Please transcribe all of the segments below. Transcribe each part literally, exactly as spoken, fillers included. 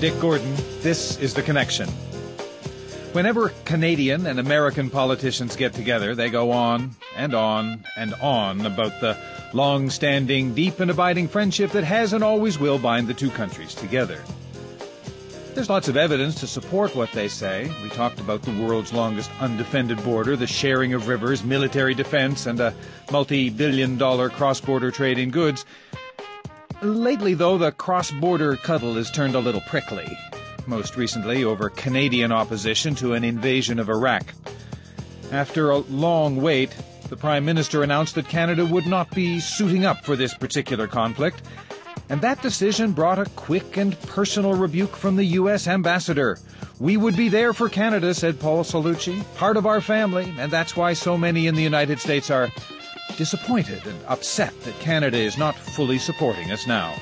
Dick Gordon. This is The Connection. Whenever Canadian and American politicians get together, they go on and on and on about the long-standing, deep and abiding friendship that has and always will bind the two countries together. There's lots of evidence to support what they say. We talked about the world's longest undefended border, the sharing of rivers, military defense, and a multi-billion dollar cross-border trade in goods. Lately, though, the cross-border cuddle has turned a little prickly. Most recently over Canadian opposition to an invasion of Iraq. After a long wait, the Prime Minister announced that Canada would not be suiting up for this particular conflict, and that decision brought a quick and personal rebuke from the U S ambassador. "We would be there for Canada," said Paul Cellucci, "part of our family, and that's why so many in the United States are disappointed and upset that Canada is not fully supporting us now."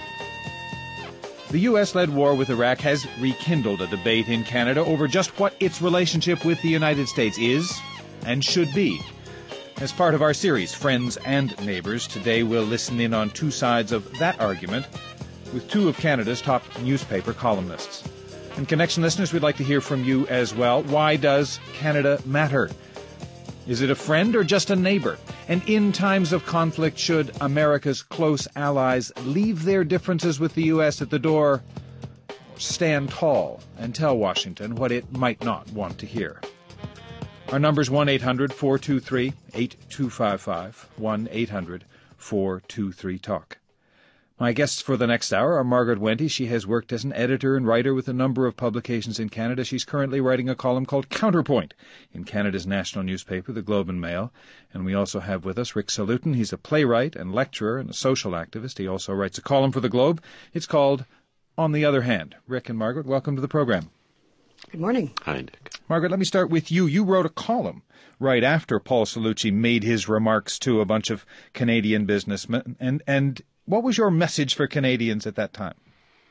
The U S-led war with Iraq has rekindled a debate in Canada over just what its relationship with the United States is and should be. As part of our series, Friends and Neighbors, today we'll listen in on two sides of that argument with two of Canada's top newspaper columnists. And Connection listeners, we'd like to hear from you as well. Why does Canada matter? Is it a friend or just a neighbor? And in times of conflict, should America's close allies leave their differences with the U S at the door, or stand tall and tell Washington what it might not want to hear? Our number is one eight hundred four two three eight two five five, one eight hundred four two three talk. My guests for the next hour are Margaret Wente. She has worked as an editor and writer with a number of publications in Canada. She's currently writing a column called Counterpoint in Canada's national newspaper, the Globe and Mail. And we also have with us Rick Salutin. He's a playwright and lecturer and a social activist. He also writes a column for the Globe. It's called On the Other Hand. Rick and Margaret, welcome to the program. Good morning. Hi, Dick. Margaret, let me start with you. You wrote a column right after Paul Cellucci made his remarks to a bunch of Canadian businessmen. And, and what was your message for Canadians at that time?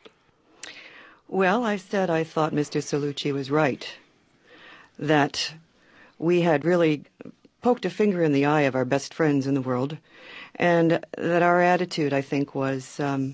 Well, I said I thought Mister Cellucci was right, that we had really poked a finger in the eye of our best friends in the world, and that our attitude, I think, was um,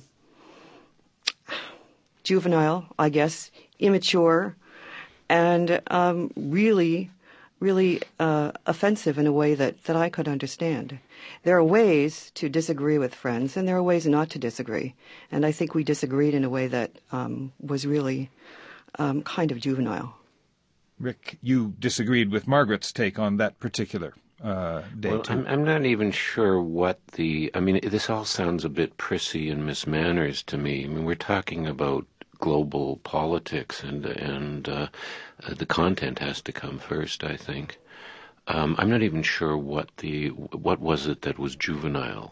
juvenile, I guess, immature, and um, really, really uh, offensive in a way that, that I could understand. There are ways to disagree with friends, and there are ways not to disagree. And I think we disagreed in a way that um, was really um, kind of juvenile. Rick, you disagreed with Margaret's take on that particular uh, day, well, too. I'm, I'm not even sure what the... I mean, this all sounds a bit prissy and mismanners to me. I mean, we're talking about global politics, and and uh, the content has to come first, I think. Um, I'm not even sure what the what was it that was juvenile.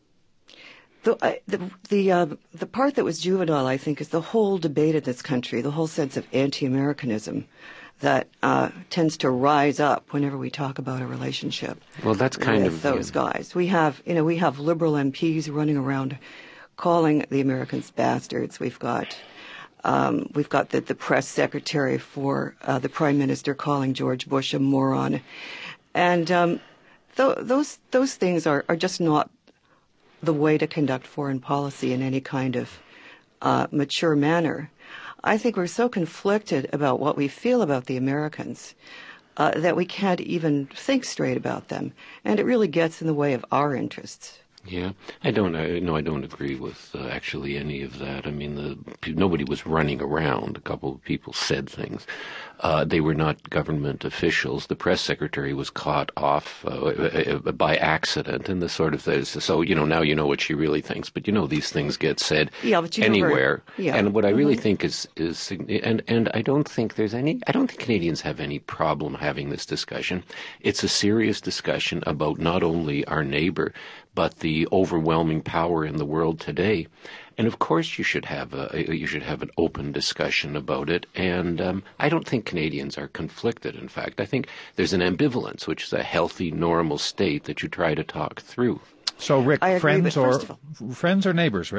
The uh, the the, uh, the part that was juvenile, I think, is the whole debate in this country, the whole sense of anti-Americanism that uh, tends to rise up whenever we talk about a relationship. Well, that's kind with of those yeah. guys. We have, you know, we have liberal M Ps running around calling the Americans bastards. We've got. Um, we've got the, the press secretary for uh, the prime minister calling George Bush a moron. And um, th- those those things are, are just not the way to conduct foreign policy in any kind of uh, mature manner. I think we're so conflicted about what we feel about the Americans uh, that we can't even think straight about them. And it really gets in the way of our interests. Yeah, I don't. I, no, I don't agree with uh, actually any of that. I mean, the, nobody was running around. A couple of people said things. Uh, they were not government officials. The press secretary was caught off uh, by accident, and the sort of thing. So, you know, now you know what she really thinks. But you know, these things get said yeah, but you anywhere. Never, yeah. And what I really mm-hmm. think is is and and I don't think there's any. I don't think Canadians have any problem having this discussion. It's a serious discussion about not only our neighbor, but the overwhelming power in the world today. And of course, you should have a you should have an open discussion about it. And um, I don't think Canadians are conflicted. In fact, I think there's an ambivalence, which is a healthy, normal state that you try to talk through. So, Rick, I agree, friends but or first of all- friends or neighbors, Rick?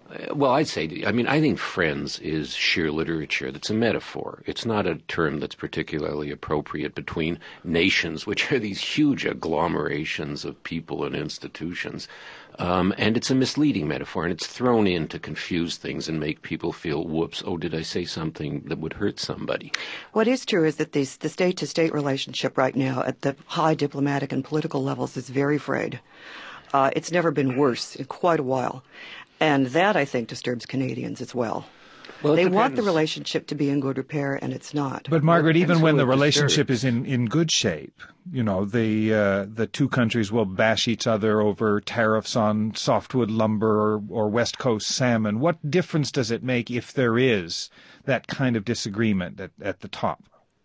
Well, I'd say, I mean, I think friends is sheer literature. That's a metaphor. It's not a term that's particularly appropriate between nations, which are these huge agglomerations of people and institutions. Um, and it's a misleading metaphor, and it's thrown in to confuse things and make people feel, whoops, oh, did I say something that would hurt somebody? What is true is that this, the state-to-state relationship right now at the high diplomatic and political levels is very frayed. Uh, it's never been worse in quite a while. And that, I think, disturbs Canadians as well. Well, they want the relationship to be in good repair, and it's not. But, Margaret, even when the relationship is in, in good shape, you know, the uh, the two countries will bash each other over tariffs on softwood lumber or, or West Coast salmon. What difference does it make if there is that kind of disagreement at, at the top?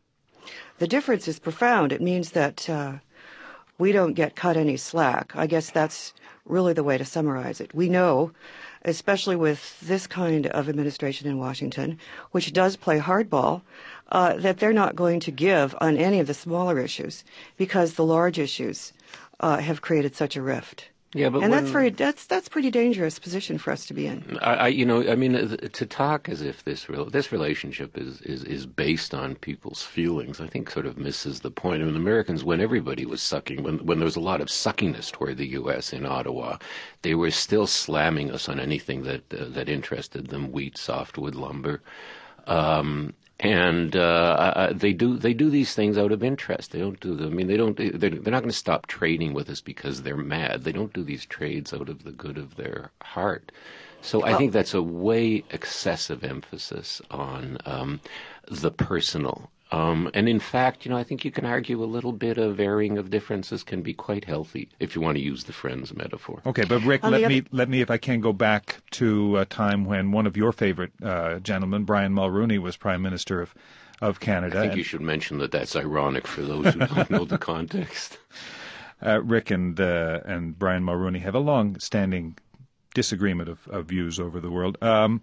The difference is profound. It means that uh, we don't get cut any slack. I guess that's really the way to summarize it. We know, especially with this kind of administration in Washington, which does play hardball, uh, that they're not going to give on any of the smaller issues because the large issues uh, have created such a rift. Yeah, but and when, that's very that's that's pretty dangerous position for us to be in. I, I you know, I mean, to talk as if this real, this relationship is, is, is based on people's feelings, I think sort of misses the point. I mean, Americans, when everybody was sucking, when when there was a lot of suckiness toward the U S in Ottawa, they were still slamming us on anything that uh, that interested them: wheat, softwood lumber. Um, And uh, they do they do these things out of interest. They don't do them. I mean, they don't. They're, they're not going to stop trading with us because they're mad. They don't do these trades out of the good of their heart. So I think that's a way excessive emphasis on um, the personal. Um, and in fact, you know, I think you can argue a little bit of varying of differences can be quite healthy if you want to use the friends metaphor. Okay, but Rick, let me let me, if I can, go back to a time when one of your favorite uh, gentlemen, Brian Mulroney, was Prime Minister of of Canada. I think and, you should mention that that's ironic for those who don't know the context. Uh, Rick and uh, and Brian Mulroney have a long-standing disagreement of, of views over the world. Um,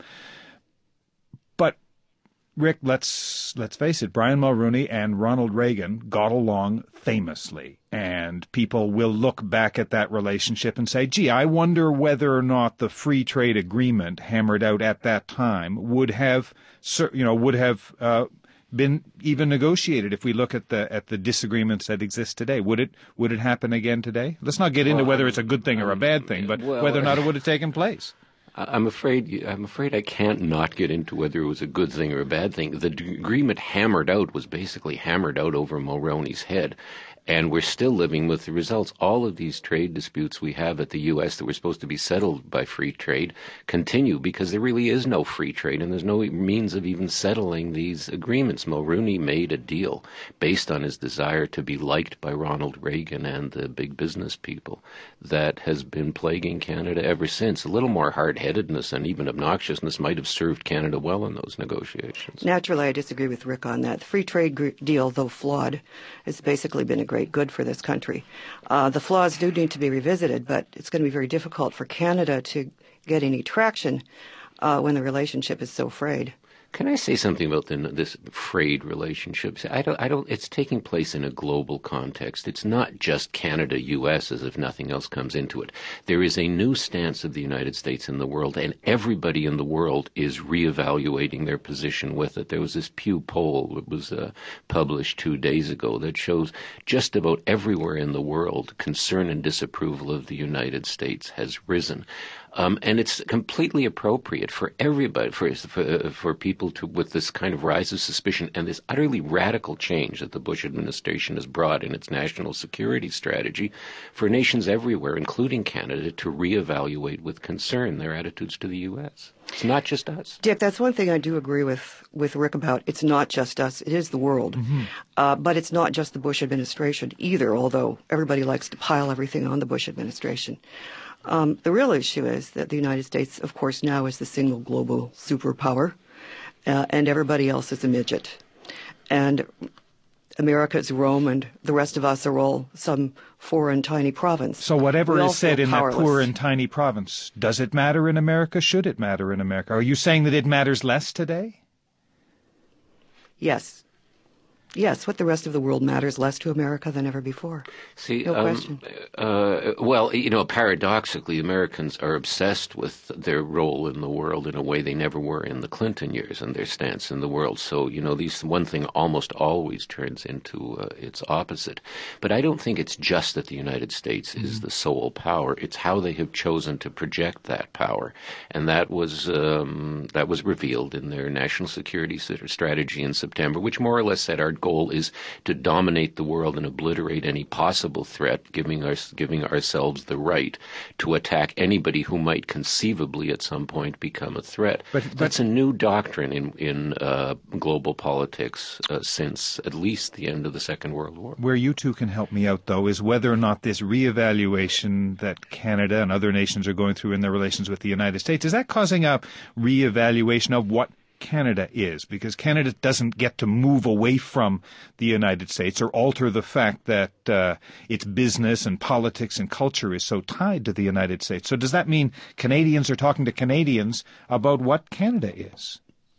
but Rick, let's let's face it, Brian Mulroney and Ronald Reagan got along famously, and people will look back at that relationship and say, gee, I wonder whether or not the free trade agreement hammered out at that time would have, you know, would have uh, been even negotiated if we look at the at the disagreements that exist today. Would it would it happen again today? Let's not get into well, whether it's a good thing or a bad thing, but well, whether or not it would have taken place. I'm afraid I'm afraid I can't not get into whether it was a good thing or a bad thing. The agreement hammered out was basically hammered out over Mulroney's head, and we're still living with the results. All of these trade disputes we have at the U S that were supposed to be settled by free trade continue because there really is no free trade, and there's no means of even settling these agreements. Mulroney made a deal based on his desire to be liked by Ronald Reagan and the big business people that has been plaguing Canada ever since. A little more hard-headedness and even obnoxiousness might have served Canada well in those negotiations. Naturally, I disagree with Rick on that. The free trade deal, though flawed, has basically been a great good for this country. Uh, the flaws do need to be revisited, but it's going to be very difficult for Canada to get any traction uh, when the relationship is so frayed. Can I say something about the, this frayed relationship? I don't, I don't, it's taking place in a global context. It's not just Canada, U S, as if nothing else comes into it. There is a new stance of the United States in the world, and everybody in the world is reevaluating their position with it. There was this Pew poll that was uh, published two days ago that shows just about everywhere in the world concern and disapproval of the United States has risen. Um, and it's completely appropriate for everybody, for, for for people to, with this kind of rise of suspicion and this utterly radical change that the Bush administration has brought in its national security strategy, for nations everywhere, including Canada, to reevaluate with concern their attitudes to the U S. It's not just us. Dick, that's one thing I do agree with, with Rick about. It's not just us. It is the world. Mm-hmm. Uh, but it's not just the Bush administration either, although everybody likes to pile everything on the Bush administration. Um, the real issue is that the United States, of course, now is the single global superpower, uh, and everybody else is a midget. And America is Rome, and the rest of us are all some foreign tiny province. So whatever is said in that poor and tiny province, does it matter in America? Should it matter in America? Are you saying that it matters less today? Yes. Yes, what the rest of the world matters less to America than ever before. See, no um, question. Uh, well, you know, paradoxically, Americans are obsessed with their role in the world in a way they never were in the Clinton years and their stance in the world. So, you know, these one thing almost always turns into uh, its opposite. But I don't think it's just that the United States is mm-hmm. the sole power. It's how they have chosen to project that power, and that was um, that was revealed in their national security strategy in September, which more or less said our goal is to dominate the world and obliterate any possible threat, giving our, giving ourselves the right to attack anybody who might conceivably at some point become a threat. But, but that's a new doctrine in in uh, global politics uh, since at least the end of the Second World War. Where you two can help me out, though, is whether or not this reevaluation that Canada and other nations are going through in their relations with the United States, is that causing a reevaluation of what Canada is, because Canada doesn't get to move away from the United States or alter the fact that uh, its business and politics and culture is so tied to the United States. So does that mean Canadians are talking to Canadians about what Canada is?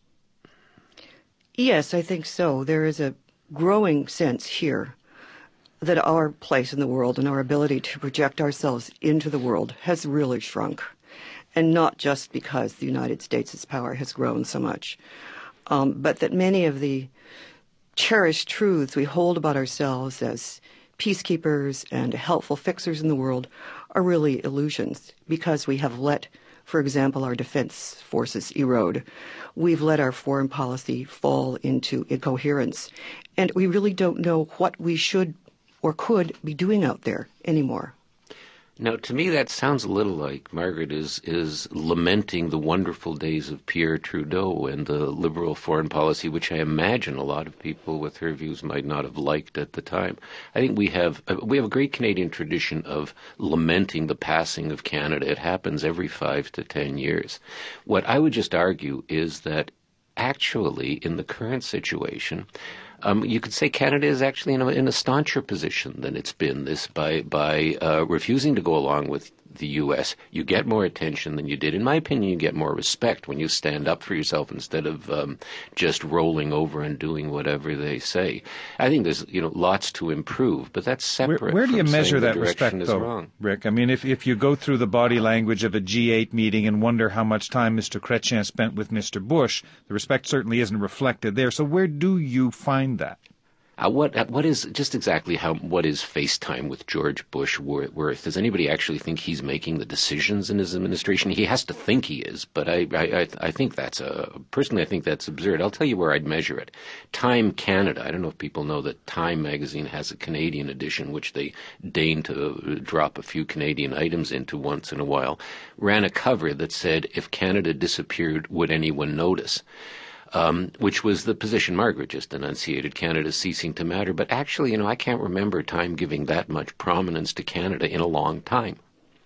Yes, I think so. There is a growing sense here that our place in the world and our ability to project ourselves into the world has really shrunk. And not just because the United States' power has grown so much, um, but that many of the cherished truths we hold about ourselves as peacekeepers and helpful fixers in the world are really illusions, because we have let, for example, our defense forces erode. We've let our foreign policy fall into incoherence, and we really don't know what we should or could be doing out there anymore. Now, to me, that sounds a little like Margaret is is lamenting the wonderful days of Pierre Trudeau and the liberal foreign policy, which I imagine a lot of people with her views might not have liked at the time. I think we have we have a great Canadian tradition of lamenting the passing of Canada. It happens every five to ten years. What I would just argue is that actually, in the current situation, Um, you could say Canada is actually in a, in a stauncher position than it's been. This by by uh, refusing to go along with the U S, you get more attention than you did. In my opinion, you get more respect when you stand up for yourself instead of um, just rolling over and doing whatever they say. I think there's you know lots to improve, but that's separate. Where, where do you from measure that the respect, is though, wrong. Rick? I mean, if if you go through the body language of a G eight meeting and wonder how much time Mister Chrétien spent with Mister Bush, the respect certainly isn't reflected there. So where do you find that? Uh, what what is just exactly how what is FaceTime with George Bush worth? Does anybody actually think he's making the decisions in his administration? He has to think he is, but I I, I think that's a personally I think that's absurd. I'll tell you where I'd measure it. Time Canada. I don't know if people know that Time magazine has a Canadian edition, which they deign to drop a few Canadian items into once in a while. Ran a cover that said, "If Canada disappeared, would anyone notice?" Um, which was the position Margaret just enunciated, Canada ceasing to matter. But actually, you know, I can't remember Time giving that much prominence to Canada in a long time.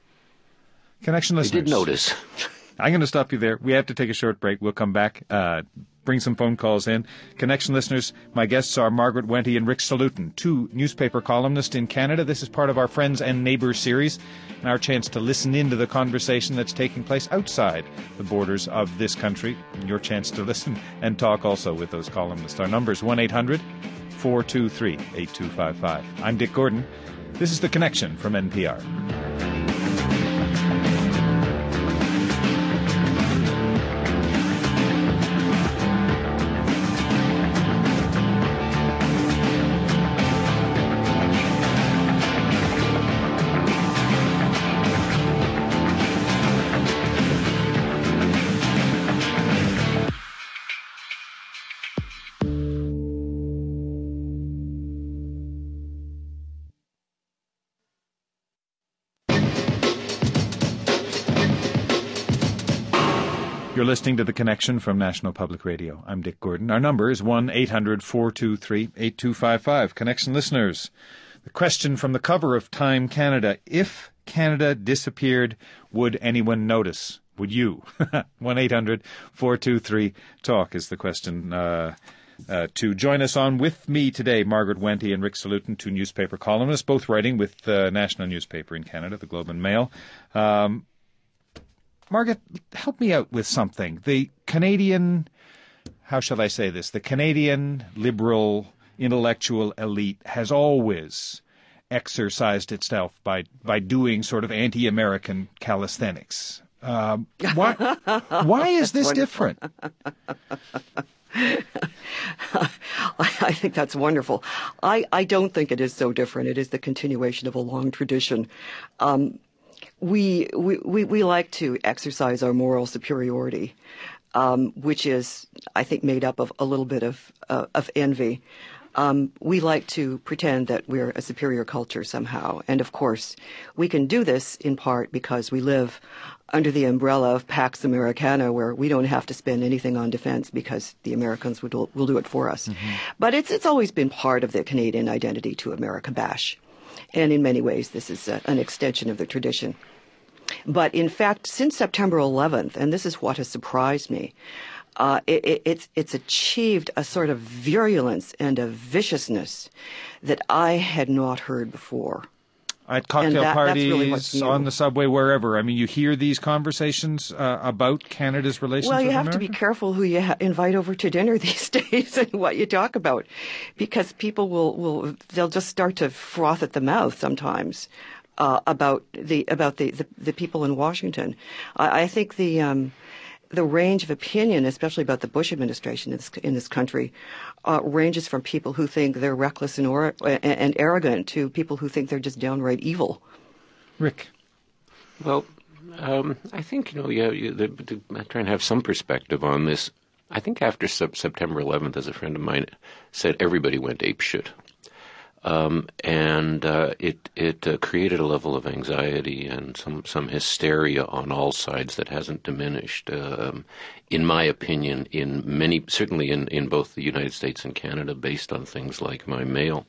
Connection listeners. I did notice. I'm going to stop you there. We have to take a short break. We'll come back, uh, bring some phone calls in. Connection listeners, my guests are Margaret Wente and Rick Salutin, two newspaper columnists in Canada. This is part of our Friends and Neighbors series, and our chance to listen into the conversation that's taking place outside the borders of this country. Your chance to listen and talk also with those columnists. Our number is one eight hundred four two three eight two five five. I'm Dick Gordon. This is The Connection from N P R. You're listening to The Connection from National Public Radio. I'm Dick Gordon. Our number is one eight hundred four two three eight two five five. Connection listeners, the question from the cover of Time Canada: if Canada disappeared, would anyone notice? Would you? one eight hundred four two three talk is the question. Uh, uh, to join us on with me today, Margaret Wente and Rick Salutin, two newspaper columnists, both writing with the national newspaper in Canada, the Globe and Mail. Um, Margaret, help me out with something. The Canadian, how shall I say this, the Canadian liberal intellectual elite has always exercised itself by, by doing sort of anti-American calisthenics. Uh, why, why is this different? I think that's wonderful. I, I don't think it is so different. It is the continuation of a long tradition. Um, we, we, we, we like to exercise our moral superiority, um, which is, I think, made up of a little bit of, uh, of envy. Um, we like to pretend that we're a superior culture somehow. And of course, we can do this in part because we live under the umbrella of Pax Americana, where we don't have to spend anything on defense because the Americans will do, will do it for us. Mm-hmm. But it's it's always been part of the Canadian identity to America bash. And in many ways, this is a, an extension of the tradition. But in fact, since September eleventh, and this is what has surprised me, uh, it, it, it's, it's achieved a sort of virulence and a viciousness that I had not heard before. At cocktail that, parties, really on the subway, wherever. I mean, you hear these conversations uh, about Canada's relations with Well, you America? have to be careful who you ha- invite over to dinner these days and what you talk about, because people will, will they'll just start to froth at the mouth sometimes uh, about the about the, the, the people in Washington. I, I think the um, the range of opinion, especially about the Bush administration in this, in this country, uh, ranges from people who think they're reckless and, or, and, and arrogant to people who think they're just downright evil. Rick? Well, um, I think, you know, yeah, you, the, the, I try and have some perspective on this. I think after sub- September eleventh, as a friend of mine said, everybody went apeshit. Um, and uh, it it uh, created a level of anxiety and some, some hysteria on all sides that hasn't diminished, um, in my opinion, in many, certainly in, in both the United States and Canada, based on things like my mail.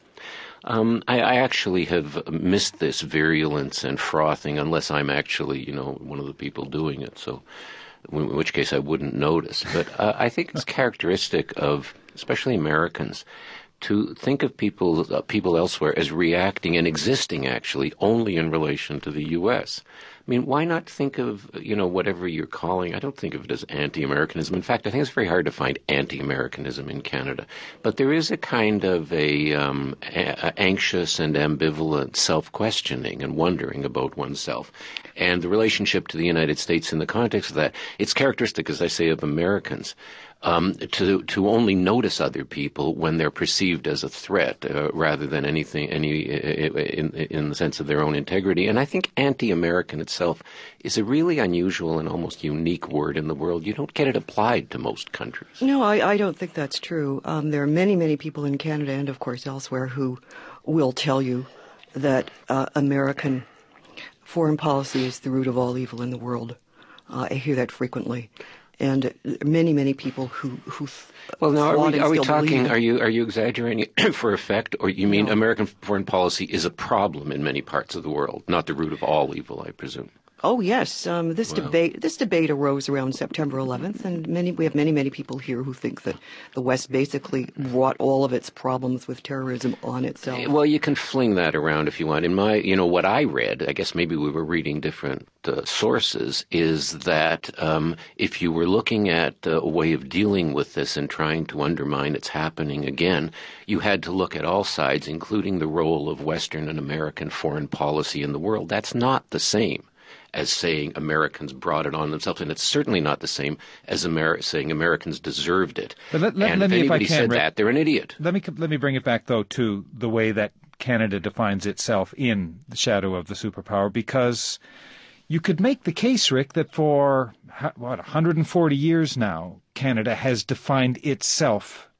Um, I, I actually have missed this virulence and frothing, unless I'm actually, you know, one of the people doing it. So, in which case I wouldn't notice. But uh, I think it's characteristic of, especially Americans, to think of people uh, people elsewhere as reacting and existing, actually, only in relation to the U S. I mean, why not think of, you know, whatever you're calling, I don't think of it as anti-Americanism. In fact, I think it's very hard to find anti-Americanism in Canada. But there is a kind of a, um, a anxious and ambivalent self-questioning and wondering about oneself. And the relationship to the United States in the context of that, it's characteristic, as I say, of Americans. Um, to to only notice other people when they're perceived as a threat, uh, rather than anything any in in the sense of their own integrity. And I think anti-American itself is a really unusual and almost unique word in the world. You don't get it applied to most countries. No, I, I don't think that's true. Um, there are many, many people in Canada and, of course, elsewhere who will tell you that uh, American foreign policy is the root of all evil in the world. Uh, I hear that frequently. And many, many people who who well, now are we, are we talking? Believe. Are you are you exaggerating for effect, or you mean no. American foreign policy is a problem in many parts of the world, not the root of all evil? I presume. Oh yes, um, this wow. debate this debate arose around September eleventh, and many we have many many people here who think that the West basically brought all of its problems with terrorism on itself. Well, you can fling that around if you want. In my, you know, what I read, I guess maybe we were reading different uh, sources, is that um, if you were looking at uh, a way of dealing with this and trying to undermine its happening again, you had to look at all sides, including the role of Western and American foreign policy in the world. That's not the same as saying Americans brought it on themselves, and it's certainly not the same as Ameri- saying Americans deserved it. But let, let, and let if me, anybody if I can, said Rick, that, they're an idiot. Let me let me bring it back, though, to the way that Canada defines itself in the shadow of the superpower, because you could make the case, Rick, that for, what, one hundred forty years now, Canada has defined itself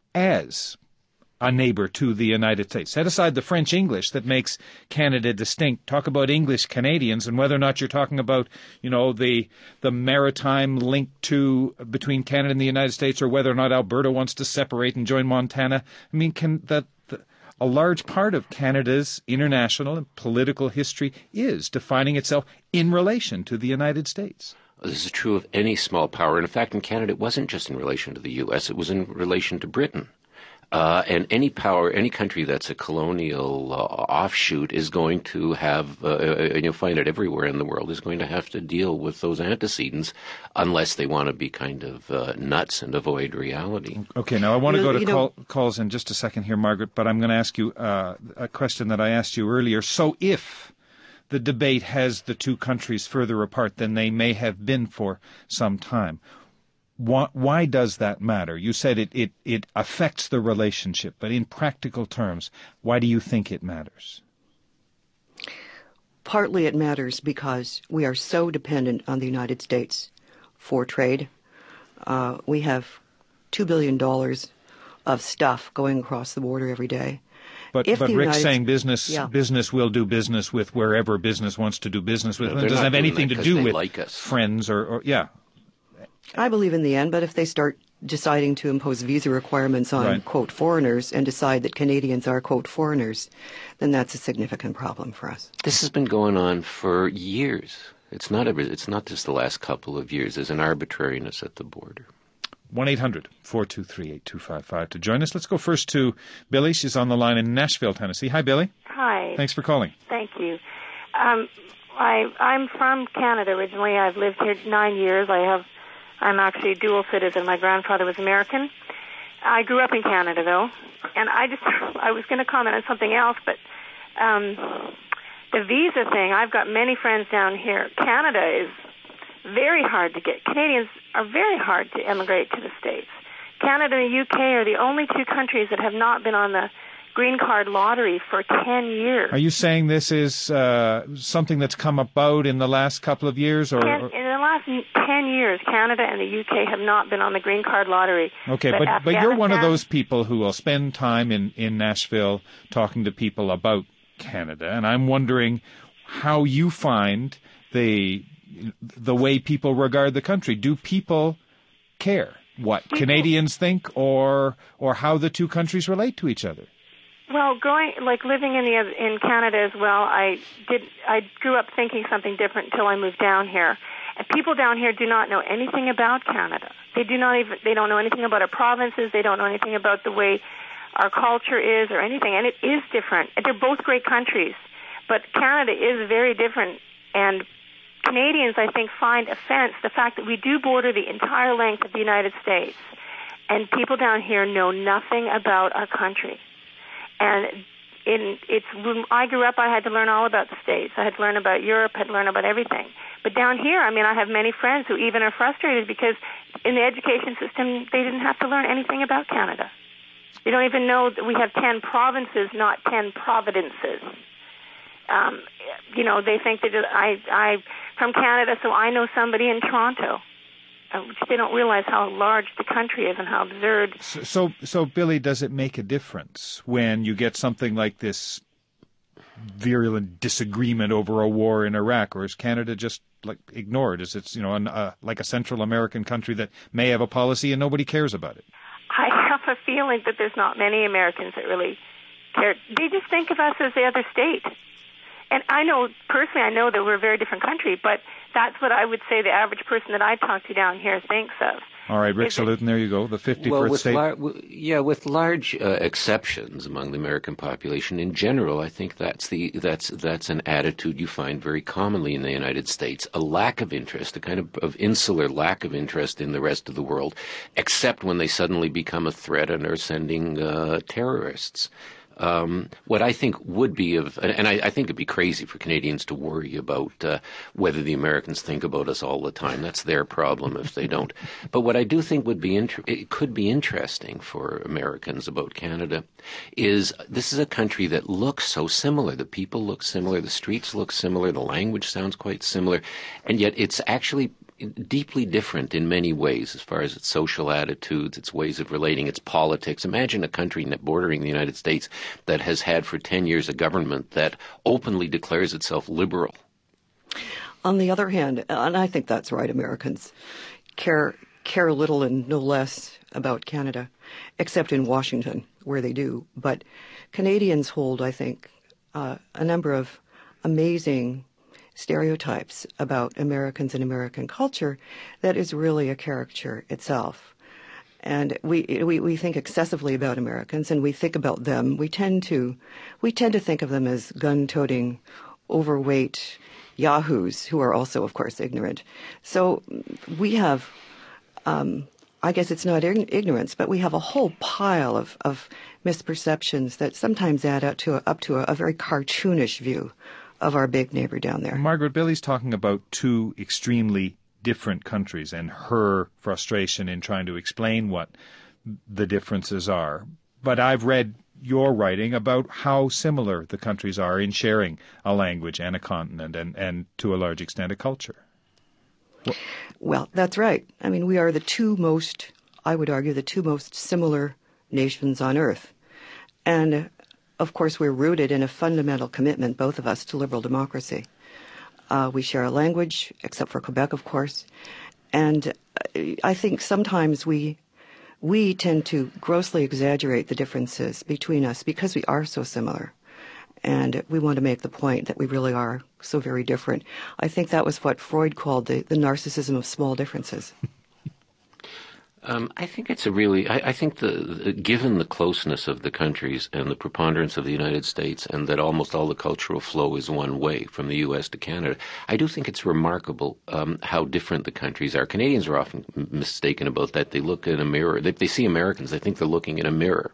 as a neighbor to the United States. Set aside the French English that makes Canada distinct. Talk about English Canadians and whether or not you're talking about, you know, the the maritime link to between Canada and the United States, or whether or not Alberta wants to separate and join Montana. I mean, can that the, a large part of Canada's international and political history is defining itself in relation to the United States. This is true of any small power. In fact, in Canada, it wasn't just in relation to the U S, it was in relation to Britain. Uh, and any power, any country that's a colonial uh, offshoot is going to have, uh, and you'll find it everywhere in the world, is going to have to deal with those antecedents unless they want to be kind of uh, nuts and avoid reality. Okay, now I want to You- go to you call, know- calls in just a second here, Margaret, but I'm going to ask you uh, a question that I asked you earlier. So if the debate has the two countries further apart than they may have been for some time, Why, why does that matter? You said it, it, it affects the relationship, but in practical terms, why do you think it matters? Partly it matters because we are so dependent on the United States for trade. Uh, we have two billion dollars of stuff going across the border every day. But, If but the Rick's United- saying business Yeah. business will do business with wherever business wants to do business with. No, it they're doesn't not have doing anything that to 'cause do they with like us. friends or, or, yeah. I believe in the end, but if they start deciding to impose visa requirements on, Right. quote, foreigners and decide that Canadians are, quote, foreigners, then that's a significant problem for us. This has been going on for years. It's not a, it's not just the last couple of years. There's an arbitrariness at the border. one eight hundred four two three eight two five five to join us. Let's go first to Billy. She's on the line in Nashville, Tennessee. Hi, Billy. Hi. Thanks for calling. Thank you. Um, I, I'm from Canada originally. I've lived here nine years. I have, I'm actually a dual citizen. My grandfather was American. I grew up in Canada, though, and I just, I was going to comment on something else, but um, the visa thing, I've got many friends down here. Canada is very hard to get. Canadians are very hard to emigrate to the States. Canada and the U K are the only two countries that have not been on the green card lottery for ten years. Are you saying this is uh, something that's come about in the last couple of years? or, Ten, or in the last ten years, Canada and the U K have not been on the green card lottery. Okay, but, but you're one of Afghanistan- those people who will spend time in, in Nashville talking to people about Canada, and I'm wondering how you find the the way people regard the country. Do people care what People- Canadians think, or or how the two countries relate to each other? Well, growing like living in the in Canada as well, I did. I grew up thinking something different until I moved down here. And people down here do not know anything about Canada. They do not even. They don't know anything about our provinces. They don't know anything about the way our culture is or anything. And it is different. And they're both great countries, but Canada is very different. And Canadians, I think, find offense the fact that we do border the entire length of the United States, and people down here know nothing about our country. And in it's when I grew up, I had to learn all about the States. I had to learn about Europe, I had to learn about everything. But down here, I mean, I have many friends who even are frustrated because in the education system, they didn't have to learn anything about Canada. They don't even know that we have ten provinces, not ten providences. Um, you know, they think that I, I, from Canada, so I know somebody in Toronto. Uh, which they don't realize how large the country is and how absurd. So, so, so, Billy, does it make a difference when you get something like this virulent disagreement over a war in Iraq, or is Canada just like ignored? Is it, you know, an, uh, like a Central American country that may have a policy and nobody cares about it? I have a feeling that there's not many Americans that really care. They just think of us as the other state. And I know, personally, I know that we're a very different country, but that's what I would say the average person that I talk to down here thinks of. All right, Rick Is it- Salutin, there you go, the fifty-first Well, with state. lar- w- yeah, with large uh, exceptions among the American population in general, I think that's the that's that's an attitude you find very commonly in the United States: a lack of interest, a kind of, of insular lack of interest in the rest of the world, except when they suddenly become a threat and are sending uh, terrorists. Um, what I think would be of, and I, I think it'd be crazy for Canadians to worry about uh, whether the Americans think about us all the time. That's their problem if they don't. But what I do think would be, inter- it could be interesting for Americans about Canada is this is a country that looks so similar. The people look similar, the streets look similar, the language sounds quite similar, and yet it's actually deeply different in many ways as far as its social attitudes, its ways of relating, its politics. Imagine a country bordering the United States that has had for ten years a government that openly declares itself liberal. On the other hand, and I think that's right, Americans care care little and no less about Canada, except in Washington, where they do. But Canadians hold, I think, uh, a number of amazing stereotypes about Americans and American culture that is really a caricature itself. And we, we we think excessively about Americans, and we think about them. We tend to we tend to think of them as gun-toting, overweight yahoos who are also, of course, ignorant. So we have, um, I guess it's not ignorance, but we have a whole pile of, of misperceptions that sometimes add up to a, up to a, a very cartoonish view of our big neighbor down there. Margaret, Billy's talking about two extremely different countries and her frustration in trying to explain what the differences are. But I've read your writing about how similar the countries are in sharing a language and a continent and, and to a large extent, a culture. Well, well, that's right. I mean, we are the two most, I would argue, the two most similar nations on earth. And, of course, we're rooted in a fundamental commitment, both of us, to liberal democracy. Uh, we share a language, except for Quebec, of course. And I think sometimes we we tend to grossly exaggerate the differences between us because we are so similar. And we want to make the point that we really are so very different. I think that was what Freud called the, the narcissism of small differences. Um, I think it's a really, I, I think the, the, given the closeness of the countries and the preponderance of the United States and that almost all the cultural flow is one way from the U S to Canada, I do think it's remarkable um, how different the countries are. Canadians are often mistaken about that. They look in a mirror. They, they see Americans. They think they're looking in a mirror.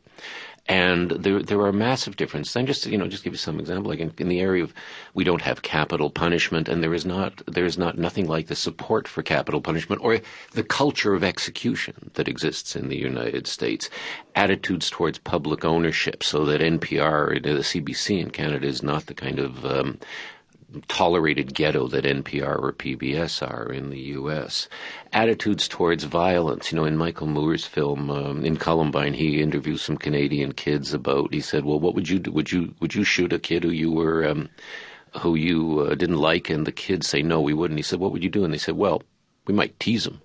And there there are massive differences. And just you know, just give you some example. Like in, in the area of, we don't have capital punishment, and there is not there is not nothing like the support for capital punishment or the culture of execution that exists in the United States. Attitudes towards public ownership, so that N P R, the C B C in Canada, is not the kind of um, tolerated ghetto that N P R or P B S are in the U S. Attitudes towards violence. You know, in Michael Moore's film, um, in Columbine, he interviews some Canadian kids about, he said, well, what would you do? Would you, would you shoot a kid who you were, um, who you uh, didn't like? And the kids say, no, we wouldn't. He said, what would you do? And they said, well, we might tease him.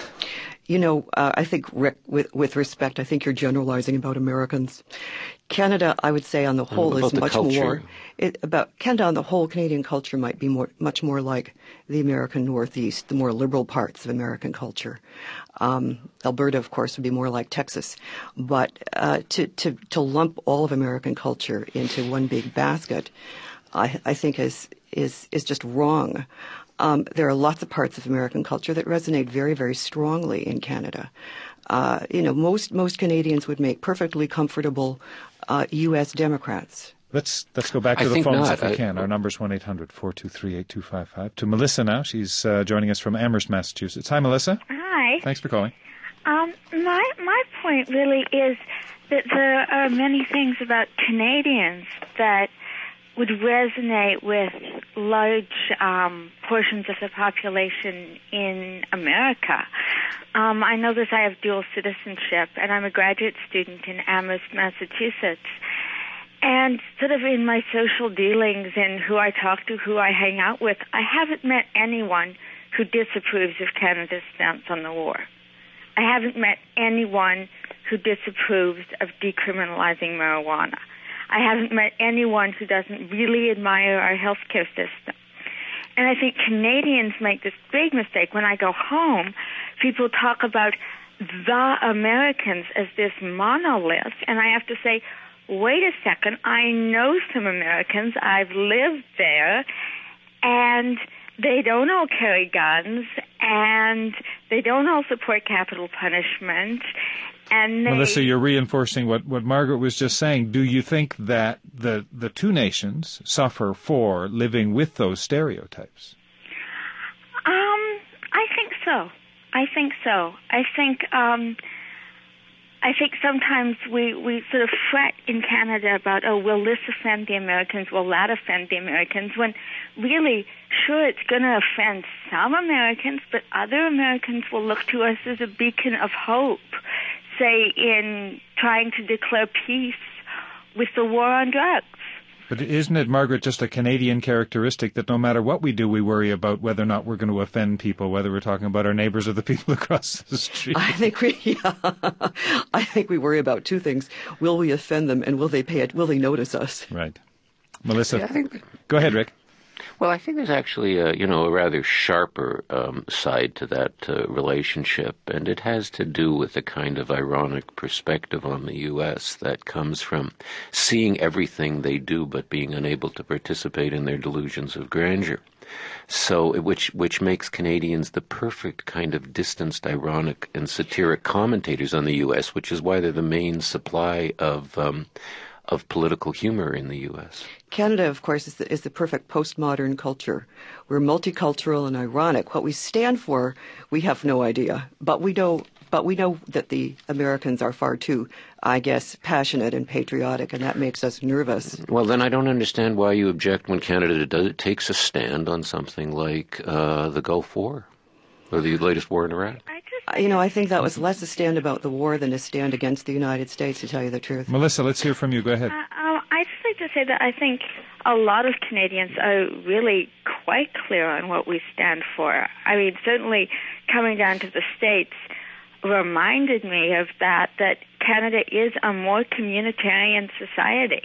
You know, uh, I think, Rick, with, with respect, I think you're generalizing about Americans. Canada, I would say, on the whole, about is the much culture. more it, about Canada on the whole. Canadian culture might be more, much more like the American Northeast, the more liberal parts of American culture. Um, Alberta, of course, would be more like Texas. But uh, to, to to lump all of American culture into one big basket, I, I think is is is just wrong. Um, there are lots of parts of American culture that resonate very, very strongly in Canada. Uh, you know, most most Canadians would make perfectly comfortable uh, U S Democrats. Let's let's go back to I the think phones not. if we I, can. Our number's one eight hundred four two three eight two five five. To Melissa now. She's uh, joining us from Amherst, Massachusetts. Hi, Melissa. Hi. Thanks for calling. Um, my my point really is that there are many things about Canadians that would resonate with large um, portions of the population in America. Um, I know that I have dual citizenship, and I'm a graduate student in Amherst, Massachusetts. And sort of in my social dealings and who I talk to, who I hang out with, I haven't met anyone who disapproves of Canada's stance on the war. I haven't met anyone who disapproves of decriminalizing marijuana. I haven't met anyone who doesn't really admire our healthcare system. And I think Canadians make this big mistake. When I go home, people talk about the Americans as this monolith, and I have to say, wait a second, I know some Americans, I've lived there, and they don't all carry guns, and they don't all support capital punishment. And they, Melissa, you're reinforcing what, what Margaret was just saying. Do you think that the the two nations suffer for living with those stereotypes? Um, I think so. I think so. I think um, I think sometimes we, we sort of fret in Canada about, oh, will this offend the Americans? Will that offend the Americans? When really, sure, it's going to offend some Americans, but other Americans will look to us as a beacon of hope, say, in trying to declare peace with the war on drugs. But isn't it, Margaret, just a Canadian characteristic that no matter what we do, we worry about whether or not we're going to offend people, whether we're talking about our neighbors or the people across the street? I think we, yeah, I think we worry about two things: will we offend them, and will they pay it? Will they notice us? Right, Melissa. Yeah, I think go ahead, Rick. Well, I think there's actually a, you know, a rather sharper um, side to that uh, relationship, and it has to do with the kind of ironic perspective on the U S that comes from seeing everything they do but being unable to participate in their delusions of grandeur. So, which which makes Canadians the perfect kind of distanced, ironic, and satiric commentators on the U S, which is why they're the main supply of um, of political humor in the U S. Canada, of course, is the, is the perfect postmodern culture. We're multicultural and ironic. What we stand for, we have no idea, but we know. But we know that the Americans are far too, I guess, passionate and patriotic, and that makes us nervous. Well, then I don't understand why you object when Canada does, takes a stand on something like uh, the Gulf War or the latest war in Iraq. I just, You know, I think that was less a stand about the war than a stand against the United States, to tell you the truth. Melissa, let's hear from you. Go ahead. Uh, uh, I'd just like to say that I think a lot of Canadians are really quite clear on what we stand for. I mean, certainly coming down to the States reminded me of that, that Canada is a more communitarian society.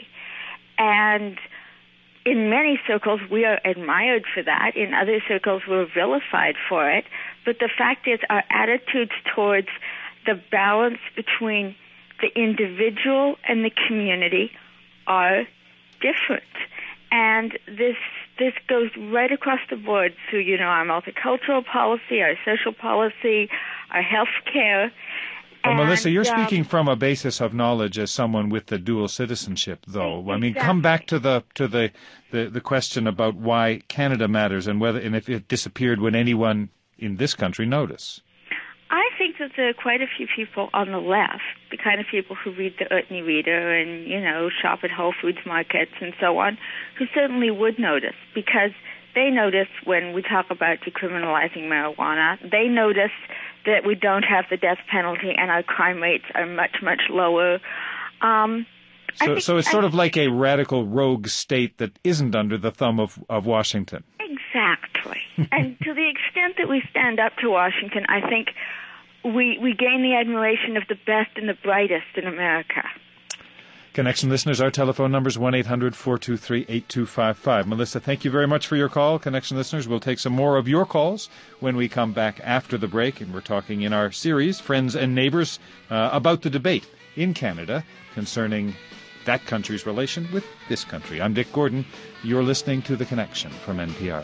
And in many circles, we are admired for that. In other circles, we're vilified for it. But the fact is, our attitudes towards the balance between the individual and the community are different. And this this goes right across the board through, you know, our multicultural policy, our social policy, our health care. Well, and, Melissa, you're um, speaking from a basis of knowledge as someone with the dual citizenship, though. Exactly. I mean, come back to the to the, the, the question about why Canada matters and whether and if it disappeared when anyone in this country noticed. I think that there are quite a few people on the left, the kind of people who read the Whitney Reader and, you know, shop at Whole Foods markets and so on, who certainly would notice, because they notice when we talk about decriminalizing marijuana. They notice that we don't have the death penalty and our crime rates are much, much lower. Um, So, think, so it's I, sort of like a radical rogue state that isn't under the thumb of, of Washington. Exactly. And to the extent that we stand up to Washington, I think we we gain the admiration of the best and the brightest in America. Connection listeners, our telephone number is one eight hundred four two three eight two five five. Melissa, thank you very much for your call. Connection listeners, we'll take some more of your calls when we come back after the break. And we're talking in our series, Friends and Neighbors, uh, about the debate in Canada concerning that country's relation with this country. I'm Dick Gordon. You're listening to The Connection from N P R.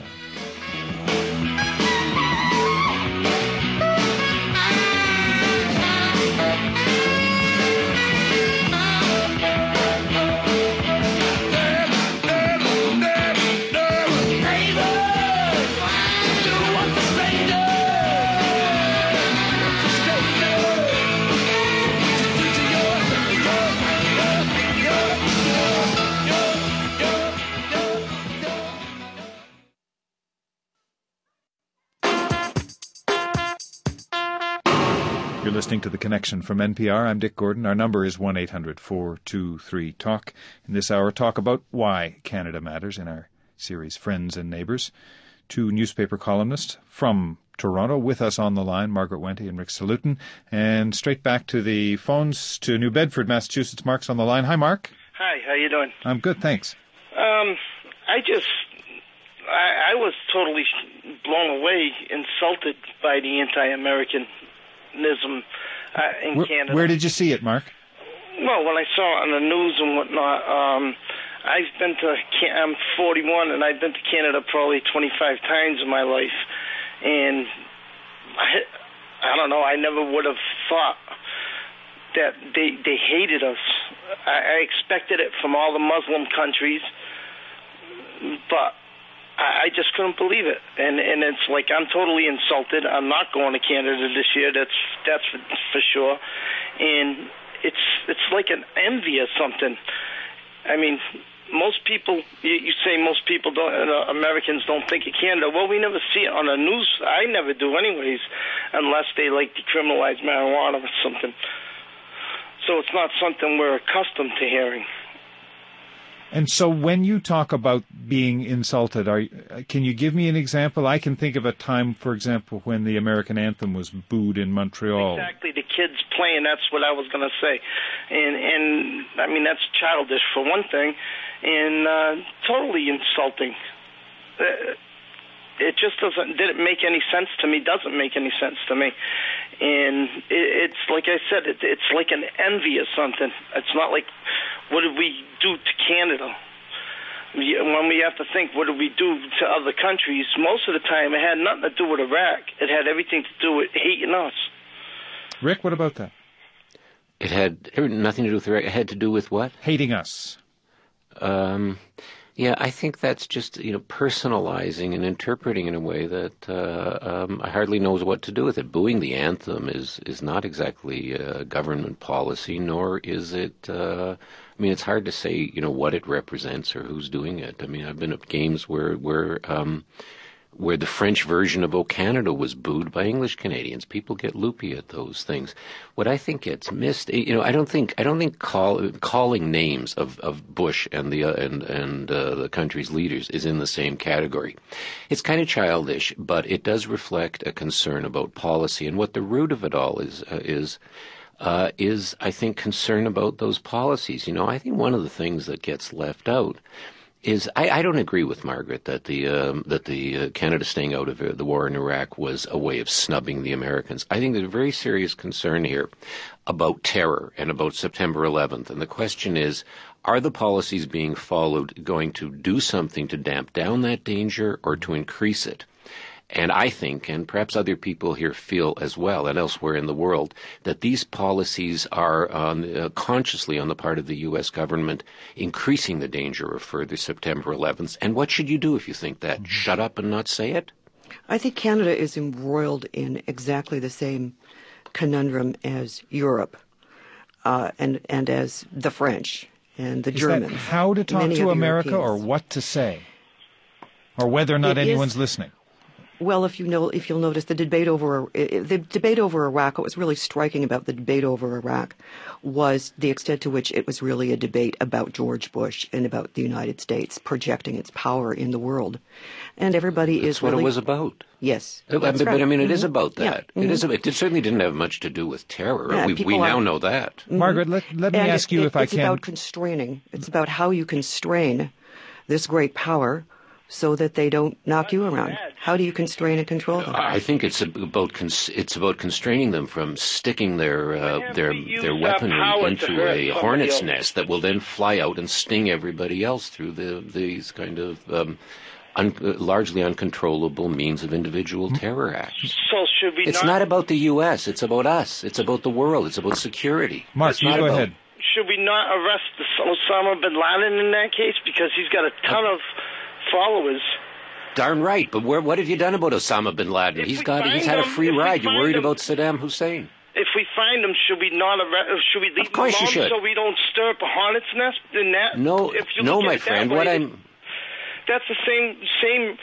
You're listening to The Connection from N P R. I'm Dick Gordon. Our number is one eight hundred four two three talk. In this hour, talk about why Canada matters in our series Friends and Neighbors. Two newspaper columnists from Toronto with us on the line, Margaret Wente and Rick Salutin. And straight back to the phones to New Bedford, Massachusetts. Mark's on the line. Hi, Mark. Hi, how you doing? I'm good, thanks. Um, I just, I, I was totally blown away, insulted by the anti-American Uh, in where, Canada. Where did you see it, Mark? Well, when I saw it on the news and whatnot, um, I've been to, I'm forty-one, and I've been to Canada probably twenty-five times in my life, and I, I don't know, I never would have thought that they, they hated us. I, I expected it from all the Muslim countries, but I just couldn't believe it, and and it's like I'm totally insulted. I'm not going to Canada this year. That's that's for, for sure, and it's it's like an envy or something. I mean, most people you, you say most people don't uh, Americans don't think of Canada. Well, we never see it on the news. I never do, anyways, unless they like decriminalize marijuana or something. So it's not something we're accustomed to hearing. And so when you talk about being insulted, are, can you give me an example? I can think of a time, for example, when the American anthem was booed in Montreal. Exactly, the kids playing, that's what I was going to say. And, and, I mean, that's childish for one thing, and uh, totally insulting. Uh, it just doesn't didn't make any sense to me. Doesn't make any sense to me, and it, it's like I said, it, it's like an envy or something. It's not like what did we do to Canada? When we have to think, what did we do to other countries? Most of the time, it had nothing to do with Iraq. It had everything to do with hating us. Rick, what about that? It had nothing to do with Iraq. It had to do with what? Hating us. Um, yeah, I think that's just, you know, personalizing and interpreting in a way that uh, um, I hardly knows what to do with it. Booing the anthem is, is not exactly uh, government policy, nor is it, uh, I mean, it's hard to say, you know, what it represents or who's doing it. I mean, I've been at games where, where, um, where the French version of "O Canada" was booed by English Canadians. People get loopy at those things. What I think gets missed, you know, I don't think I don't think call, calling names of, of Bush and the uh, and and uh, the country's leaders is in the same category. It's kind of childish, but it does reflect a concern about policy, and what the root of it all is uh, is. Uh, is, I think, concern about those policies. You know, I think one of the things that gets left out is I, I don't agree with Margaret that the um, that the uh, Canada staying out of uh, the war in Iraq was a way of snubbing the Americans. I think there's a very serious concern here about terror and about September eleventh. And the question is, are the policies being followed going to do something to damp down that danger or to increase it? And I think, and perhaps other people here feel as well, and elsewhere in the world, that these policies are um, uh, consciously on the part of the U S government increasing the danger of further September eleventh. And what should you do if you think that? Mm-hmm. Shut up and not say it? I think Canada is embroiled in exactly the same conundrum as Europe uh, and, and as the French and the is Germans. That how to talk to America Europeans. Or what to say? Or whether or not It anyone's is, listening? Well, if you know, if you'll notice, the debate over the debate over Iraq, what was really striking about the debate over Iraq was the extent to which it was really a debate about George Bush and about the United States projecting its power in the world, and everybody that's is what really, it was about. Yes, but, that's but, right. but I mean, it mm-hmm. is about that. Yeah. It mm-hmm. is. It certainly didn't have much to do with terror. Yeah, we we are, now know that. Mm-hmm. Margaret, let let me and ask it, you it, if I it's can. It's about constraining. It's about how you constrain this great power so that they don't knock you around. How do you constrain and control them? I think it's about cons- it's about constraining them from sticking their uh, their their weaponry into a hornet's nest that will then fly out and sting everybody else through the these kind of um, un- largely uncontrollable means of individual terror acts. So should we? It's not, not about the U S. It's about us. It's about the world. It's about security. Mark, you go about, ahead. Should we not arrest Osama bin Laden in that case because he's got a ton of followers? Darn right, but where, what have you done about Osama bin Laden? If he's we got he's had them, a free ride. You're worried them, about Saddam Hussein. If we find him, should we not arrest? Should we leave of course him alone you should. so we don't stir up a hornet's nest in that? No, if you no, look my at it friend. that way, What I'm that's the same same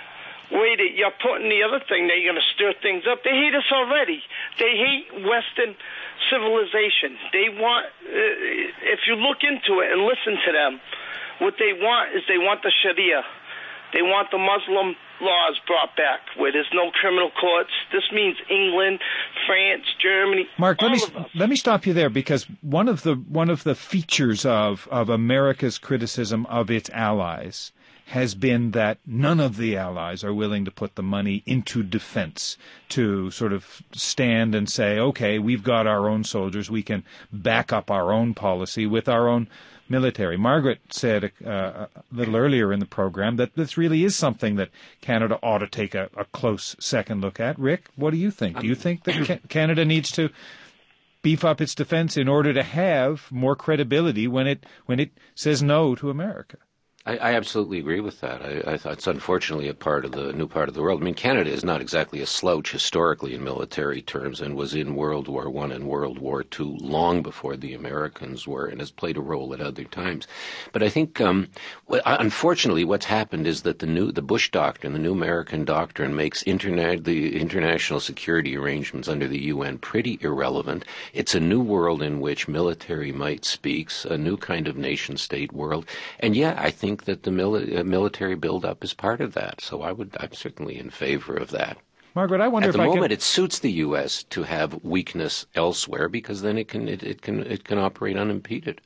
way that you're putting the other thing that you're going to stir things up. They hate us already. They hate Western civilization. They want, uh, if you look into it and listen to them, what they want is they want the Sharia. They want the Muslim laws brought back where there's no criminal courts. This means England, France, Germany. Mark, let me us. let me stop you there because one of the one of the features of, of America's criticism of its allies has been that none of the allies are willing to put the money into defense to sort of stand and say, okay, we've got our own soldiers, we can back up our own policy with our own military. Margaret said uh, a little earlier in the program that this really is something that Canada ought to take a, a close second look at. Rick, what do you think? Do you think that ca- Canada needs to beef up its defense in order to have more credibility when it when it says no to America? I, I absolutely agree with that. I, I thought it's unfortunately a part of the new part of the world. I mean, Canada is not exactly a slouch historically in military terms and was in World War One and World War Two long before the Americans were and has played a role at other times. But I think, um, what, unfortunately, what's happened is that the new, the Bush Doctrine, the new American doctrine makes interna- the international security arrangements under the U N pretty irrelevant. It's a new world in which military might speaks, a new kind of nation-state world. And yeah, I think that the mili- uh, military buildup is part of that. So I would, I'm certainly in favor of that. Margaret, I wonder At if the I moment, can... it suits the U S to have weakness elsewhere because then it can it, it can it can operate unimpeded.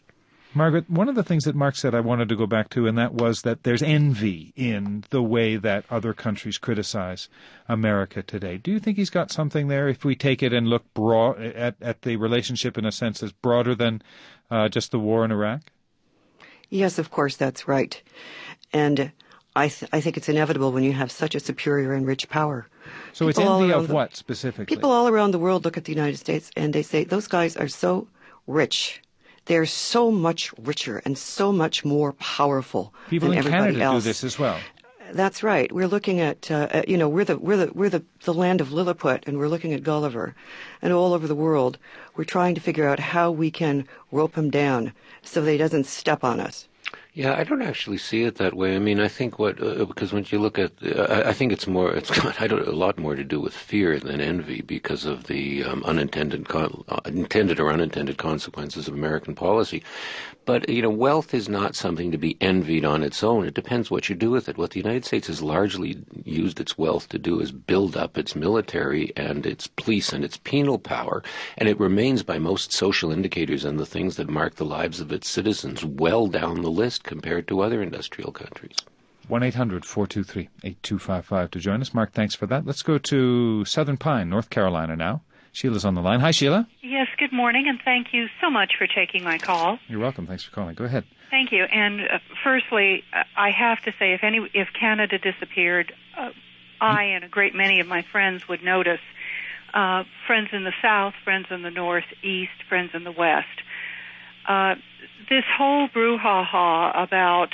Margaret, one of the things that Mark said I wanted to go back to, and that was that there's envy in the way that other countries criticize America today. Do you think he's got something there if we take it and look broad at, at the relationship in a sense as broader than uh, just the war in Iraq? Yes, of course, that's right. And I, th- I think it's inevitable when you have such a superior and rich power. So People it's envy of the, what specifically? People all around the world look at the United States and they say, those guys are so rich. They're so much richer and so much more powerful People than in everybody Canada else. do this as well. That's right. We're looking at, uh, you know, we're the we're the we're the, the land of Lilliput, and we're looking at Gulliver, and all over the world, we're trying to figure out how we can rope him down so that he doesn't step on us. Yeah, I don't actually see it that way. I mean, I think what uh, because when you look at, uh, I think it's more, it's got I don't, a lot more to do with fear than envy because of the um, unintended, con- uh, intended or unintended consequences of American policy. But you know, wealth is not something to be envied on its own. It depends what you do with it. What the United States has largely used its wealth to do is build up its military and its police and its penal power, and it remains by most social indicators and the things that mark the lives of its citizens well down the list compared to other industrial countries. one eight hundred four two three eight two five five to join us. Mark, thanks for that. Let's go to Southern Pine, North Carolina now. Sheila's on the line. Hi, Sheila. Yes, good morning, and thank you so much for taking my call. You're welcome. Thanks for calling. Go ahead. Thank you. And uh, firstly, uh, I have to say, if any, if Canada disappeared, uh, I and a great many of my friends would notice. Uh, friends in the South, friends in the North, East, friends in the West. Uh, this whole brouhaha about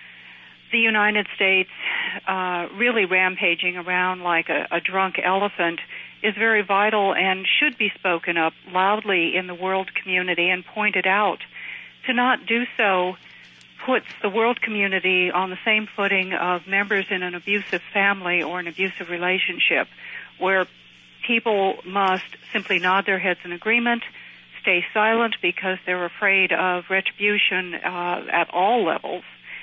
the United States uh, really rampaging around like a, a drunk elephant is very vital and should be spoken up loudly in the world community and pointed out. To not do so puts the world community on the same footing of members in an abusive family or an abusive relationship, where people must simply nod their heads in agreement, stay silent because they're afraid of retribution uh, at all levels.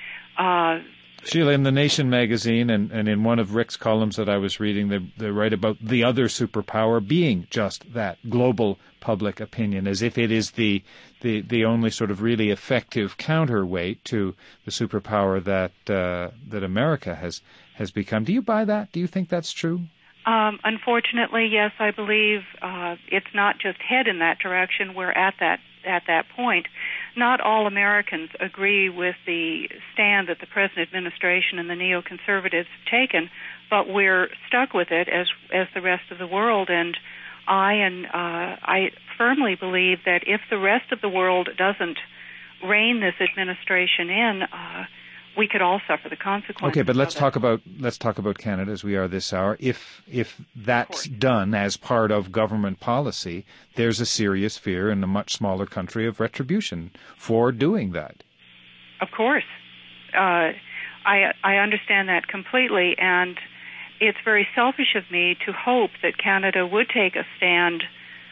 Uh, Sheila, in The Nation magazine and, and in one of Rick's columns that I was reading, they, they write about the other superpower being just that, global public opinion, as if it is the, the, the only sort of really effective counterweight to the superpower that uh, that America has, has become. Do you buy that? Do you think that's true? Um, unfortunately, yes, I believe uh, it's not just head in that direction. We're at that at that point. Not all Americans agree with the stand that the present administration and the neoconservatives have taken, but we're stuck with it as as the rest of the world. And I and uh, I firmly believe that if the rest of the world doesn't rein this administration in, uh, we could all suffer the consequences. Okay, but let's of talk it. about let's talk about Canada as we are this hour. If if that's done as part of government policy, there's a serious fear in a much smaller country of retribution for doing that. Of course, uh, I I understand that completely, and it's very selfish of me to hope that Canada would take a stand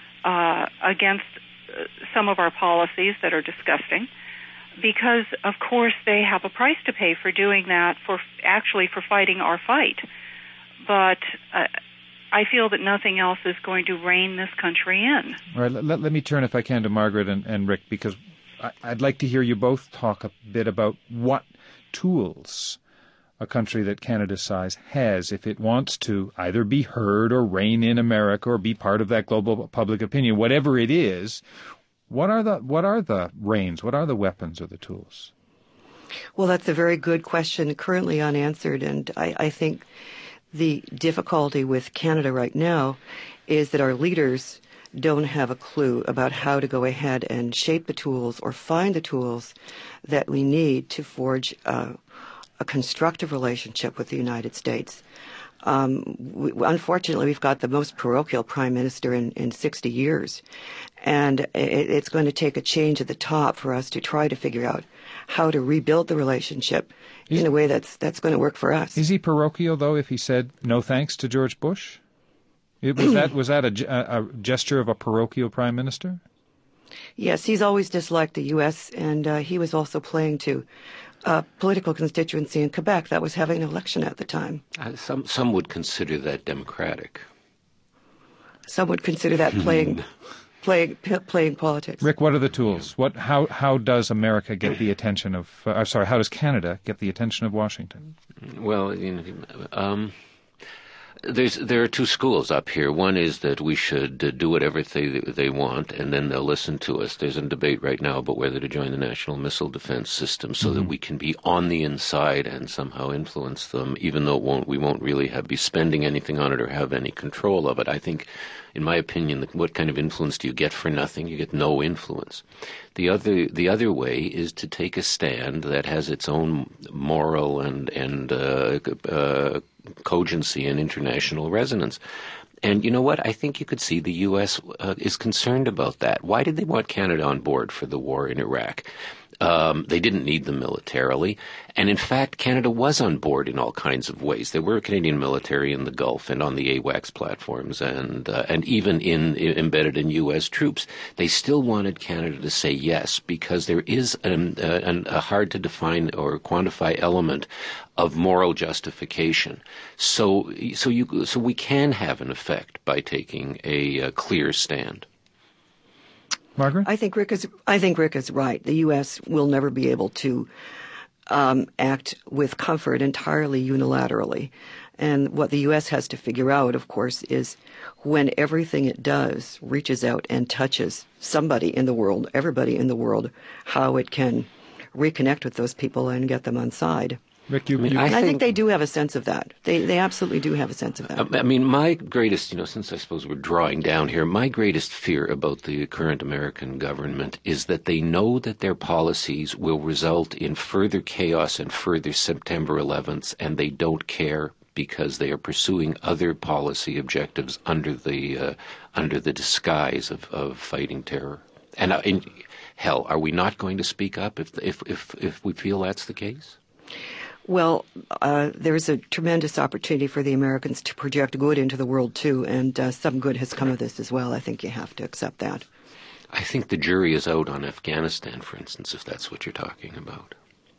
uh, against some of our policies that are disgusting. Because, of course, they have a price to pay for doing that, for actually for fighting our fight. But uh, I feel that nothing else is going to rein this country in. All right, let, let me turn, if I can, to Margaret and, and Rick, because I, I'd like to hear you both talk a bit about what tools a country that Canada's size has if it wants to either be heard or rein in America or be part of that global public opinion, whatever it is. What are the what are the reins? What are the weapons or the tools? Well, that's a very good question, currently unanswered, and I, I think the difficulty with Canada right now is that our leaders don't have a clue about how to go ahead and shape the tools or find the tools that we need to forge uh, a constructive relationship with the United States. Um, we, unfortunately, we've got the most parochial prime minister in, in sixty years, and it, it's going to take a change at the top for us to try to figure out how to rebuild the relationship is, in a way that's that's going to work for us. Is he parochial, though, if he said no thanks to George Bush? It, was that was that a, a, a gesture of a parochial prime minister? Yes, he's always disliked the U S, and uh, he was also playing to a political constituency in Quebec that was having an election at the time. Uh, some some would consider that democratic. Some would consider that playing play, p- playing politics. Rick, what are the tools? What, how, how does America get the attention of, uh, I'm sorry, how does Canada get the attention of Washington? Well, you know, um, there's there are two schools up here. One is that we should uh, do whatever they they want, and then they'll listen to us. There's a debate right now about whether to join the National Missile Defense System so mm-hmm. that we can be on the inside and somehow influence them, even though it won't, we won't really have, be spending anything on it or have any control of it. I think, in my opinion, what kind of influence do you get for nothing? You get no influence. The other the other way is to take a stand that has its own moral and and uh, uh, cogency and international resonance. And you know what? I think you could see the U S uh, is concerned about that. Why did they want Canada on board for the war in Iraq? Um, they didn't need them militarily. And in fact, Canada was on board in all kinds of ways. There were Canadian military in the Gulf and on the AWACS platforms and uh, and even in, in embedded in U S troops. They still wanted Canada to say yes because there is an, uh, an, a hard-to-define or quantify element of moral justification. So so you so we can have an effect by taking a, a clear stand. Margaret? I think Rick is. I think Rick is right. The U S will never be able to um, act with comfort entirely unilaterally, and what the U S has to figure out, of course, is when everything it does reaches out and touches somebody in the world, everybody in the world, how it can reconnect with those people and get them on side. Rick, you, I, mean, you, I, I think, think they do have a sense of that. They they absolutely do have a sense of that. I mean, my greatest, you know, since I suppose we're drawing down here, my greatest fear about the current American government is that they know that their policies will result in further chaos and further September eleventh, and they don't care because they are pursuing other policy objectives under the uh, under the disguise of, of fighting terror. And uh, in, hell, are we not going to speak up if if if, if we feel that's the case? Well, uh, there's a tremendous opportunity for the Americans to project good into the world, too, and uh, some good has come of this as well. I think you have to accept that. I think the jury is out on Afghanistan, for instance, if that's what you're talking about.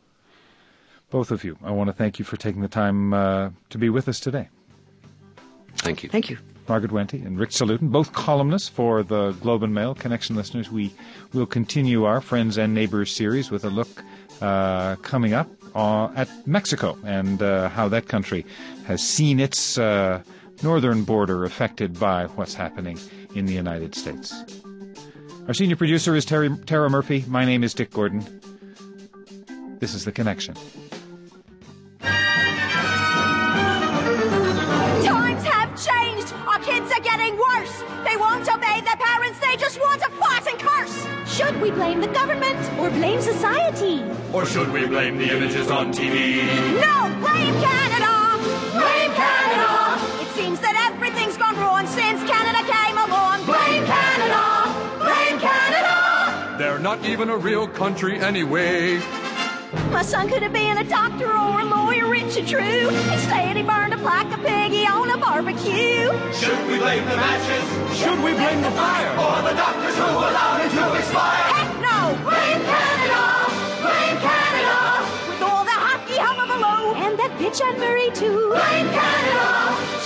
Both of you, I want to thank you for taking the time uh, to be with us today. Thank you. Thank you. Margaret Wente and Rick Salutin, both columnists for the Globe and Mail. Connection listeners, we will continue our Friends and Neighbors series with a look uh, coming up uh, at Mexico and uh, how that country has seen its uh, northern border affected by what's happening in the United States. Our senior producer is Terry, Tara Murphy. My name is Dick Gordon. This is The Connection. Times have changed. Our kids are getting worse. They won't obey their parents. They just want to fight and curse. Should we blame the government or blame society? Or should we blame the images on T V? No, blame Canada. Blame Canada. It seems that everything's gone wrong since Canada came along. Blame Canada. Blame Canada. They're not even a real country anyway. My son could have been a doctor or a lawyer, rich and true. Instead, he burned up like a piggy on a barbecue. Should we blame the matches? Should we blame the fire? Or the doctors who allowed it to expire? Heck no! Blame Canada! Blame Canada! With all the hockey hum of a low and that bitch Anne Murray too. Blame Canada!